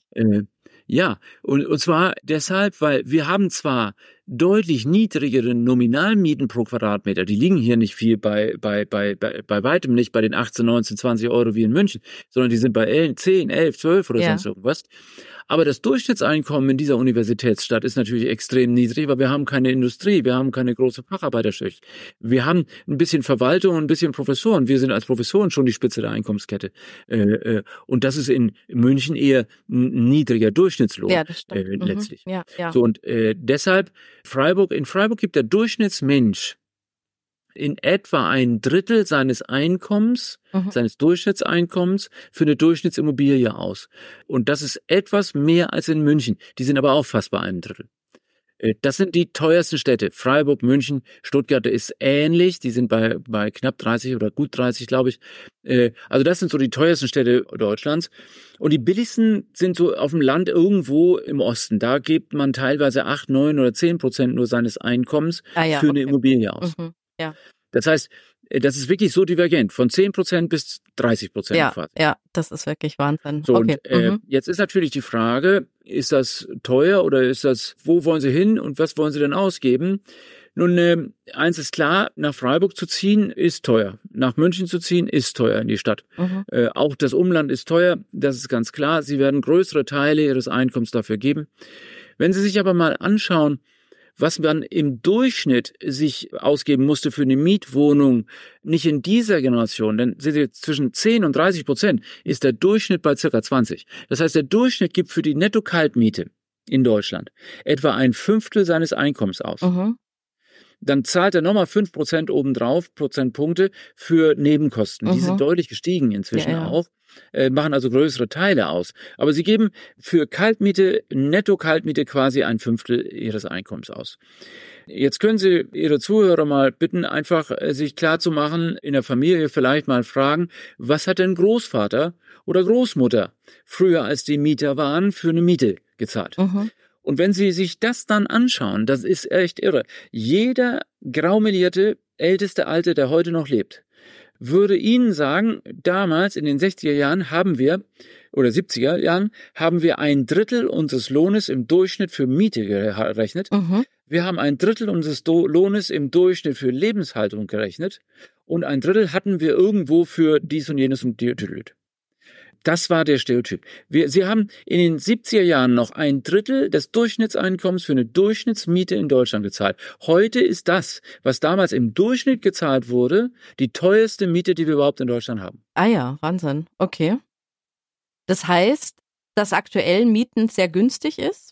Ja, und zwar deshalb, weil wir haben zwar deutlich niedrigere Nominalmieten pro Quadratmeter, die liegen hier nicht viel bei weitem nicht bei den 18, 19, 20 Euro wie in München, sondern die sind bei 10, 11, 12 oder sonst irgendwas. Aber das Durchschnittseinkommen in dieser Universitätsstadt ist natürlich extrem niedrig, weil wir haben keine Industrie, wir haben keine große Facharbeiterschicht. Wir haben ein bisschen Verwaltung und ein bisschen Professoren. Wir sind als Professoren schon die Spitze der Einkommenskette. Und das ist in München eher ein niedriger Durchschnittslohn letztlich. Ja. So, und deshalb in Freiburg gibt der Durchschnittsmensch in etwa ein Drittel seines Einkommens, seines Durchschnittseinkommens für eine Durchschnittsimmobilie aus. Und das ist etwas mehr als in München. Die sind aber auch fast bei einem Drittel. Das sind die teuersten Städte. Freiburg, München, Stuttgart ist ähnlich. Die sind bei knapp 30 oder gut 30, glaube ich. Also das sind so die teuersten Städte Deutschlands. Und die billigsten sind so auf dem Land irgendwo im Osten. Da gibt man teilweise 8, 9 oder 10% nur seines Einkommens für eine Immobilie aus. Ja. Das heißt, das ist wirklich so divergent, von 10% bis 30% quasi. Ja, das ist wirklich Wahnsinn. So, und jetzt ist natürlich die Frage, ist das teuer oder wo wollen Sie hin und was wollen Sie denn ausgeben? Nun, eins ist klar, nach Freiburg zu ziehen ist teuer. Nach München zu ziehen ist teuer in die Stadt. Auch das Umland ist teuer, das ist ganz klar. Sie werden größere Teile Ihres Einkommens dafür geben. Wenn Sie sich aber mal anschauen, was man im Durchschnitt sich ausgeben musste für eine Mietwohnung, nicht in dieser Generation, denn zwischen 10 und 30% ist der Durchschnitt bei circa 20. Das heißt, der Durchschnitt gibt für die Netto-Kaltmiete in Deutschland etwa 1/5 seines Einkommens aus. Dann zahlt er nochmal 5% obendrauf, Prozentpunkte für Nebenkosten. Die sind deutlich gestiegen inzwischen auch. Machen also größere Teile aus. Aber sie geben für Kaltmiete, Netto-Kaltmiete quasi 1/5 ihres Einkommens aus. Jetzt können Sie Ihre Zuhörer mal bitten, einfach sich klar zu machen, in der Familie vielleicht mal fragen, was hat denn Großvater oder Großmutter früher, als die Mieter waren, für eine Miete gezahlt? Und wenn Sie sich das dann anschauen, das ist echt irre. Jeder graumelierte älteste Alte, der heute noch lebt, würde Ihnen sagen, damals in den 60er Jahren oder 70er Jahren haben wir 1/3 unseres Lohnes im Durchschnitt für Miete gerechnet. Wir haben 1/3 unseres Lohnes im Durchschnitt für Lebenshaltung gerechnet und 1/3 hatten wir irgendwo für dies und jenes und Tüdelüt. Das war der Stereotyp. Sie haben in den 70er Jahren noch 1/3 des Durchschnittseinkommens für eine Durchschnittsmiete in Deutschland gezahlt. Heute ist das, was damals im Durchschnitt gezahlt wurde, die teuerste Miete, die wir überhaupt in Deutschland haben. Ah ja, Wahnsinn. Okay. Das heißt, dass aktuell Mieten sehr günstig ist?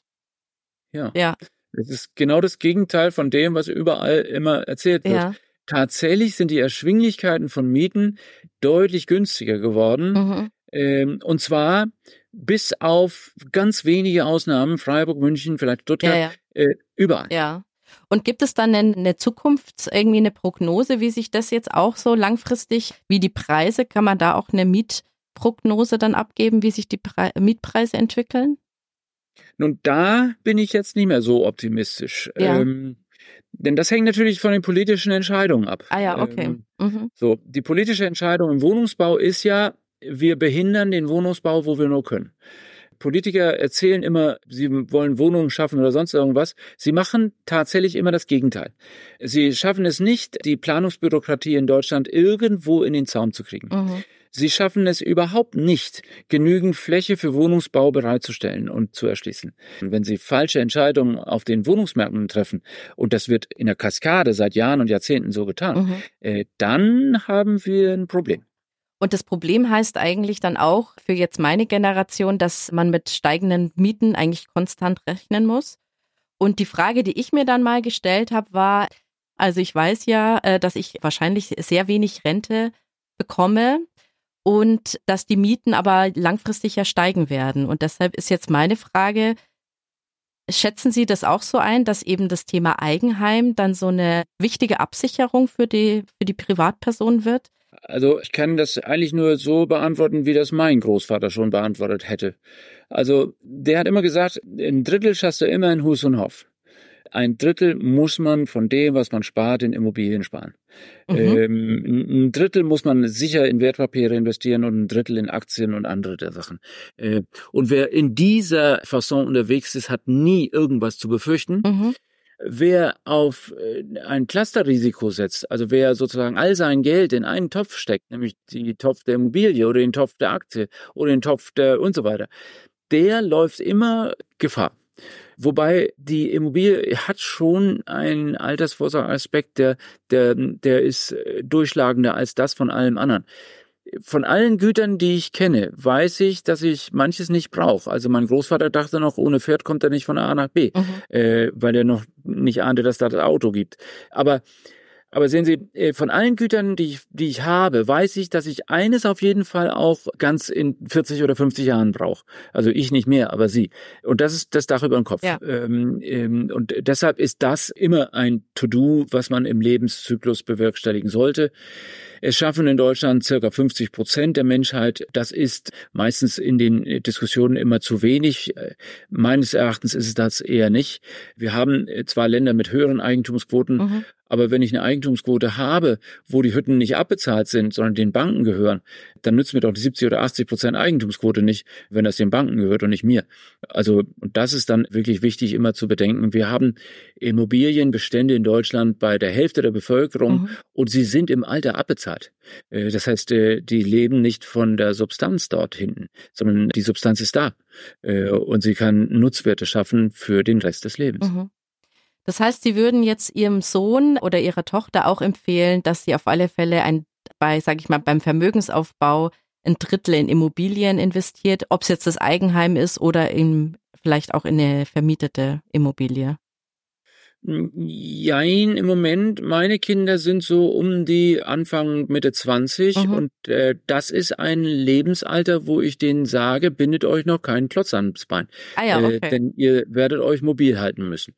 Ja. Das ist genau das Gegenteil von dem, was überall immer erzählt wird. Ja. Tatsächlich sind die Erschwinglichkeiten von Mieten deutlich günstiger geworden. Und zwar bis auf ganz wenige Ausnahmen, Freiburg, München, vielleicht Stuttgart, überall. Ja. Und gibt es dann eine Zukunft, irgendwie eine Prognose, wie sich das jetzt auch so langfristig, wie die Preise, kann man da auch eine Mietprognose dann abgeben, wie sich die Mietpreise entwickeln? Nun, da bin ich jetzt nicht mehr so optimistisch. Ja. Denn das hängt natürlich von den politischen Entscheidungen ab. Ah ja, okay. So, die politische Entscheidung im Wohnungsbau ist ja, wir behindern den Wohnungsbau, wo wir nur können. Politiker erzählen immer, sie wollen Wohnungen schaffen oder sonst irgendwas. Sie machen tatsächlich immer das Gegenteil. Sie schaffen es nicht, die Planungsbürokratie in Deutschland irgendwo in den Zaum zu kriegen. Sie schaffen es überhaupt nicht, genügend Fläche für Wohnungsbau bereitzustellen und zu erschließen. Und wenn Sie falsche Entscheidungen auf den Wohnungsmärkten treffen, und das wird in der Kaskade seit Jahren und Jahrzehnten so getan, dann haben wir ein Problem. Und das Problem heißt eigentlich dann auch für jetzt meine Generation, dass man mit steigenden Mieten eigentlich konstant rechnen muss. Und die Frage, die ich mir dann mal gestellt habe, war, also ich weiß ja, dass ich wahrscheinlich sehr wenig Rente bekomme. Und dass die Mieten aber langfristig ja steigen werden. Und deshalb ist jetzt meine Frage, schätzen Sie das auch so ein, dass eben das Thema Eigenheim dann so eine wichtige Absicherung für die Privatperson wird? Also ich kann das eigentlich nur so beantworten, wie das mein Großvater schon beantwortet hätte. Also der hat immer gesagt, ein Drittel schaffst du immer in Hus und Hof. Ein Drittel muss man von dem, was man spart, in Immobilien sparen. Ein Drittel muss man sicher in Wertpapiere investieren und ein Drittel in Aktien und andere der Sachen. Und wer in dieser Fasson unterwegs ist, hat nie irgendwas zu befürchten. Wer auf ein Clusterrisiko setzt, also wer sozusagen all sein Geld in einen Topf steckt, nämlich den Topf der Immobilie oder den Topf der Aktie oder den Topf der und so weiter, der läuft immer Gefahr. Wobei die Immobilie hat schon einen Altersvorsorgeaspekt, der ist durchschlagender als das von allem anderen. Von allen Gütern, die ich kenne, weiß ich, dass ich manches nicht brauche. Also mein Großvater dachte noch, ohne Pferd kommt er nicht von A nach B, weil er noch nicht ahnte, dass da das Auto gibt. Aber sehen Sie, von allen Gütern, die ich habe, weiß ich, dass ich eines auf jeden Fall auch ganz in 40 oder 50 Jahren brauche. Also ich nicht mehr, aber Sie. Und das ist das Dach über den Kopf. Ja. Und deshalb ist das immer ein To-Do, was man im Lebenszyklus bewerkstelligen sollte. Es schaffen in Deutschland circa 50% der Menschheit. Das ist meistens in den Diskussionen immer zu wenig. Meines Erachtens ist es das eher nicht. Wir haben zwar Länder mit höheren Eigentumsquoten, aber wenn ich eine Eigentumsquote habe, wo die Hütten nicht abbezahlt sind, sondern den Banken gehören, dann nützt mir doch die 70 oder 80% Eigentumsquote nicht, wenn das den Banken gehört und nicht mir. Also, und das ist dann wirklich wichtig, immer zu bedenken. Wir haben Immobilienbestände in Deutschland bei der Hälfte der Bevölkerung und sie sind im Alter abbezahlt. Das heißt, die leben nicht von der Substanz dort hinten, sondern die Substanz ist da. Und sie kann Nutzwerte schaffen für den Rest des Lebens. Das heißt, Sie würden jetzt Ihrem Sohn oder Ihrer Tochter auch empfehlen, dass sie auf alle Fälle beim Vermögensaufbau ein Drittel in Immobilien investiert, ob es jetzt das Eigenheim ist oder vielleicht auch in eine vermietete Immobilie? Jein, im Moment, meine Kinder sind so um die Anfang Mitte 20 und das ist ein Lebensalter, wo ich denen sage, bindet euch noch keinen Klotz ans Bein. Okay. Denn ihr werdet euch mobil halten müssen.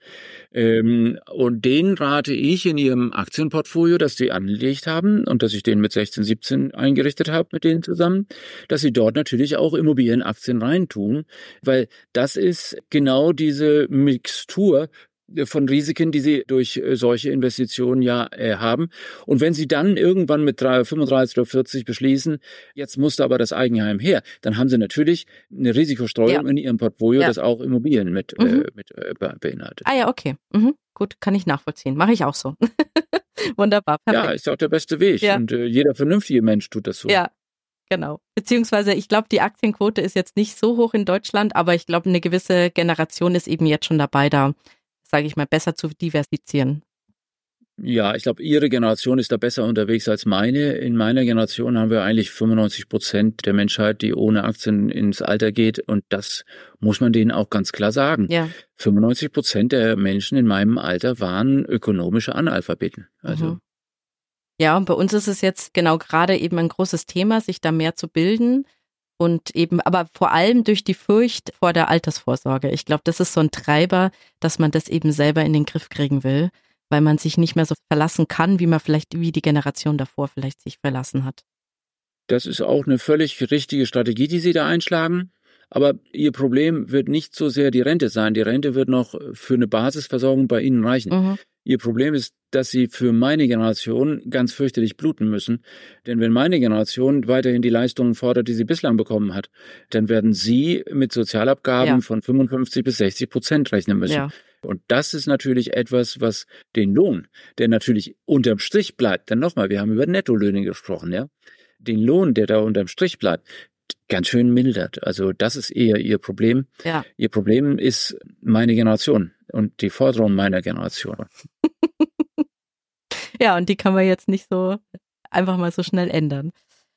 Und denen rate ich in ihrem Aktienportfolio, das sie angelegt haben und das ich denen mit 16, 17 eingerichtet habe mit denen zusammen, dass sie dort natürlich auch Immobilienaktien reintun, weil das ist genau diese Mixtur von Risiken, die sie durch solche Investitionen ja haben. Und wenn sie dann irgendwann mit 35 oder 40 beschließen, jetzt musste aber das Eigenheim her, dann haben sie natürlich eine Risikostreuung in ihrem Portfolio, das auch Immobilien mit beinhaltet. Okay. Gut, kann ich nachvollziehen. Mache ich auch so. Wunderbar. Perfekt. Ja, ist auch der beste Weg. Ja. Und jeder vernünftige Mensch tut das so. Ja. Genau. Beziehungsweise, ich glaube, die Aktienquote ist jetzt nicht so hoch in Deutschland, aber ich glaube, eine gewisse Generation ist eben jetzt schon dabei, da sage ich mal, besser zu diversifizieren. Ja, ich glaube, Ihre Generation ist da besser unterwegs als meine. In meiner Generation haben wir eigentlich 95% der Menschheit, die ohne Aktien ins Alter geht. Und das muss man denen auch ganz klar sagen. Ja. 95% der Menschen in meinem Alter waren ökonomische Analphabeten. Also. Ja, und bei uns ist es jetzt genau gerade eben ein großes Thema, sich da mehr zu bilden. Und eben, aber vor allem durch die Furcht vor der Altersvorsorge. Ich glaube, das ist so ein Treiber, dass man das eben selber in den Griff kriegen will, weil man sich nicht mehr so verlassen kann, wie die Generation davor vielleicht sich verlassen hat. Das ist auch eine völlig richtige Strategie, die Sie da einschlagen. Aber Ihr Problem wird nicht so sehr die Rente sein. Die Rente wird noch für eine Basisversorgung bei Ihnen reichen. Ihr Problem ist, dass Sie für meine Generation ganz fürchterlich bluten müssen. Denn wenn meine Generation weiterhin die Leistungen fordert, die sie bislang bekommen hat, dann werden Sie mit Sozialabgaben von 55 bis 60% rechnen müssen. Ja. Und das ist natürlich etwas, was den Lohn, der natürlich unterm Strich bleibt, denn nochmal, wir haben über Nettolöhne gesprochen, ja. den Lohn, der da unterm Strich bleibt, ganz schön mildert. Also das ist eher ihr Problem. Ja. Ihr Problem ist meine Generation und die Forderung meiner Generation. Ja, und die kann man jetzt nicht so einfach mal so schnell ändern.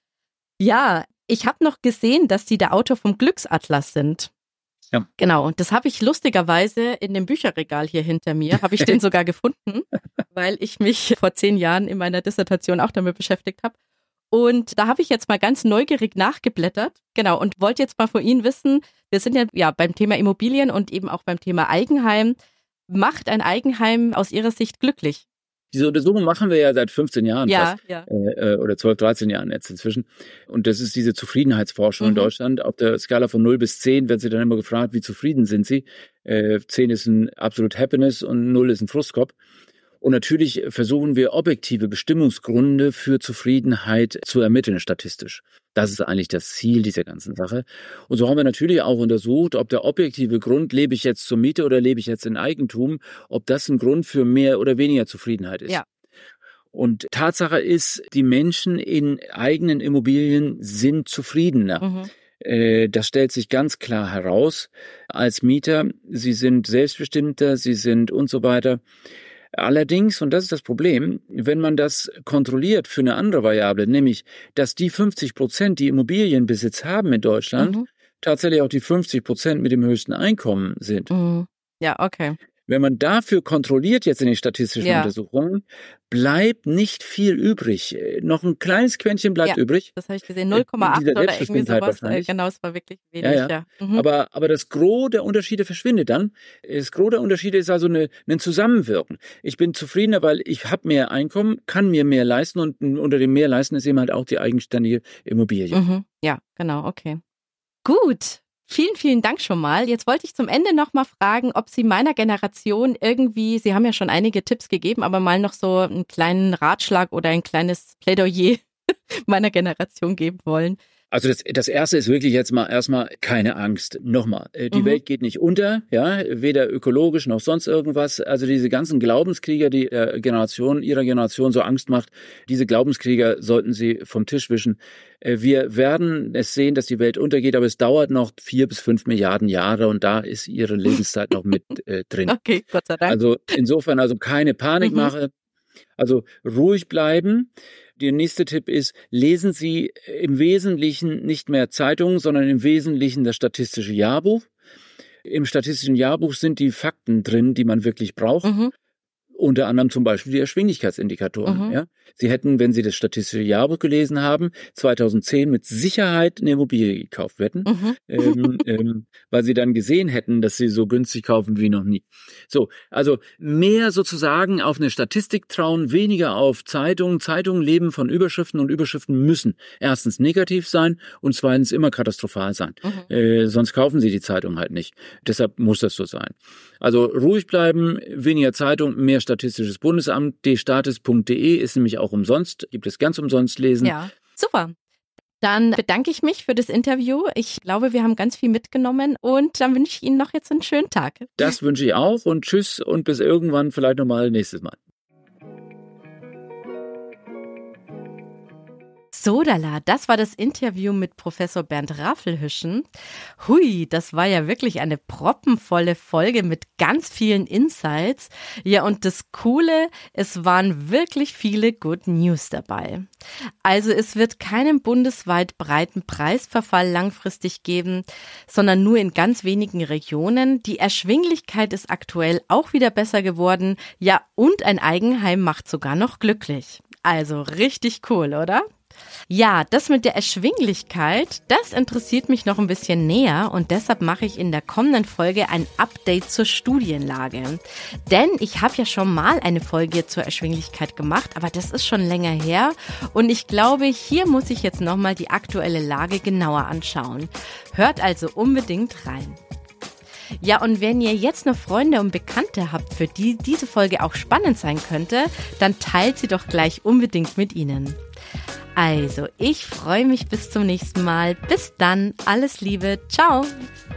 Ja, ich habe noch gesehen, dass Sie der Autor vom Glücksatlas sind. Ja. Genau, und das habe ich lustigerweise in dem Bücherregal hier hinter mir, habe ich den sogar gefunden, weil ich mich vor 10 Jahren in meiner Dissertation auch damit beschäftigt habe. Und da habe ich jetzt mal ganz neugierig nachgeblättert, genau, und wollte jetzt mal von Ihnen wissen, wir sind ja beim Thema Immobilien und eben auch beim Thema Eigenheim. Macht ein Eigenheim aus Ihrer Sicht glücklich? Diese Untersuchung machen wir ja seit 15 Jahren fast. Ja. Oder 12, 13 Jahren jetzt inzwischen. Und das ist diese Zufriedenheitsforschung in Deutschland. Auf der Skala von 0 bis 10 werden Sie dann immer gefragt, wie zufrieden sind Sie? 10 ist ein absolut Happiness und 0 ist ein Frustkopf. Und natürlich versuchen wir objektive Bestimmungsgründe für Zufriedenheit zu ermitteln statistisch. Das ist eigentlich das Ziel dieser ganzen Sache. Und so haben wir natürlich auch untersucht, ob der objektive Grund, lebe ich jetzt zur Miete oder lebe ich jetzt in Eigentum, ob das ein Grund für mehr oder weniger Zufriedenheit ist. Ja. Und Tatsache ist, die Menschen in eigenen Immobilien sind zufriedener. Das stellt sich ganz klar heraus als Mieter. Sie sind selbstbestimmter, sie sind und so weiter. Allerdings, und das ist das Problem, wenn man das kontrolliert für eine andere Variable, nämlich, dass die 50%, die Immobilienbesitz haben in Deutschland, tatsächlich auch die 50% mit dem höchsten Einkommen sind. Ja, okay. Wenn man dafür kontrolliert jetzt in den statistischen Untersuchungen, bleibt nicht viel übrig. Noch ein kleines Quäntchen bleibt übrig. Das habe ich gesehen, 0,8 oder irgendwie sowas. Genau, es war wirklich wenig. Ja. Aber das Gros der Unterschiede verschwindet dann. Das Gros der Unterschiede ist also ein Zusammenwirken. Ich bin zufriedener, weil ich habe mehr Einkommen, kann mir mehr leisten und unter dem mehr leisten ist eben halt auch die eigenständige Immobilie. Ja, genau, okay. Gut. Vielen, vielen Dank schon mal. Jetzt wollte ich zum Ende noch mal fragen, ob Sie meiner Generation irgendwie, Sie haben ja schon einige Tipps gegeben, aber mal noch so einen kleinen Ratschlag oder ein kleines Plädoyer meiner Generation geben wollen. Also das Erste ist wirklich jetzt mal erstmal keine Angst. Nochmal, die Welt geht nicht unter, ja, weder ökologisch noch sonst irgendwas. Also diese ganzen Glaubenskrieger, die ihrer Generation so Angst macht, diese Glaubenskrieger sollten Sie vom Tisch wischen. Wir werden es sehen, dass die Welt untergeht, aber es dauert noch 4 bis 5 Milliarden Jahre und da ist Ihre Lebenszeit noch mit drin. Okay, Gott sei Dank. Also insofern keine Panikmache. Also ruhig bleiben. Der nächste Tipp ist, lesen Sie im Wesentlichen nicht mehr Zeitungen, sondern im Wesentlichen das Statistische Jahrbuch. Im Statistischen Jahrbuch sind die Fakten drin, die man wirklich braucht. Unter anderem zum Beispiel die Erschwinglichkeitsindikatoren. Ja? Sie hätten, wenn Sie das Statistische Jahrbuch gelesen haben, 2010 mit Sicherheit eine Immobilie gekauft hätten, weil Sie dann gesehen hätten, dass Sie so günstig kaufen wie noch nie. So, also mehr sozusagen auf eine Statistik trauen, weniger auf Zeitungen. Zeitungen leben von Überschriften und Überschriften müssen erstens negativ sein und zweitens immer katastrophal sein. Sonst kaufen Sie die Zeitung halt nicht. Deshalb muss das so sein. Also ruhig bleiben, weniger Zeitung, mehr Statistisches Bundesamt, dstatis.de ist nämlich auch umsonst, gibt es ganz umsonst lesen. Ja, super. Dann bedanke ich mich für das Interview. Ich glaube, wir haben ganz viel mitgenommen und dann wünsche ich Ihnen noch jetzt einen schönen Tag. Das wünsche ich auch und tschüss und bis irgendwann vielleicht nochmal nächstes Mal. Sodala, das war das Interview mit Professor Bernd Raffelhüschen. Hui, das war ja wirklich eine proppenvolle Folge mit ganz vielen Insights. Ja, und das Coole, es waren wirklich viele Good News dabei. Also es wird keinen bundesweit breiten Preisverfall langfristig geben, sondern nur in ganz wenigen Regionen. Die Erschwinglichkeit ist aktuell auch wieder besser geworden. Ja, und ein Eigenheim macht sogar noch glücklich. Also richtig cool, oder? Ja, das mit der Erschwinglichkeit, das interessiert mich noch ein bisschen näher und deshalb mache ich in der kommenden Folge ein Update zur Studienlage. Denn ich habe ja schon mal eine Folge zur Erschwinglichkeit gemacht, aber das ist schon länger her und ich glaube, hier muss ich jetzt nochmal die aktuelle Lage genauer anschauen. Hört also unbedingt rein. Ja, und wenn ihr jetzt noch Freunde und Bekannte habt, für die diese Folge auch spannend sein könnte, dann teilt sie doch gleich unbedingt mit ihnen. Also, ich freue mich bis zum nächsten Mal. Bis dann, alles Liebe, ciao!